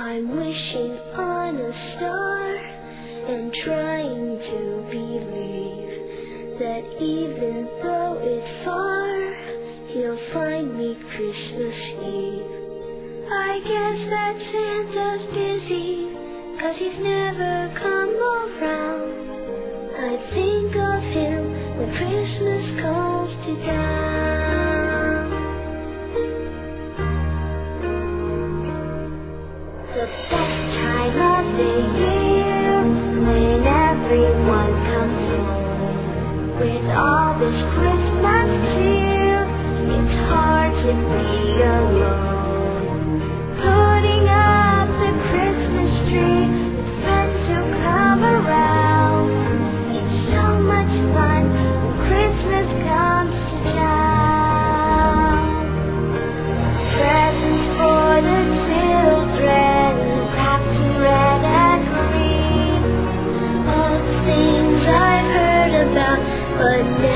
I'm wishing on a star and trying to believe that even though it's far, he'll find me Christmas Eve. I guess that Santa's busy, 'cause he's never come around. I think of him when Christmas comes to town. The best time of the year, when everyone comes home, with all this Christmas cheer, it's hard to be alone. Putting up the Christmas tree, with friends who come around, it's so much fun when Christmas comes to town. Presents for the children, wrapped in red and green, all the things I've heard about, but never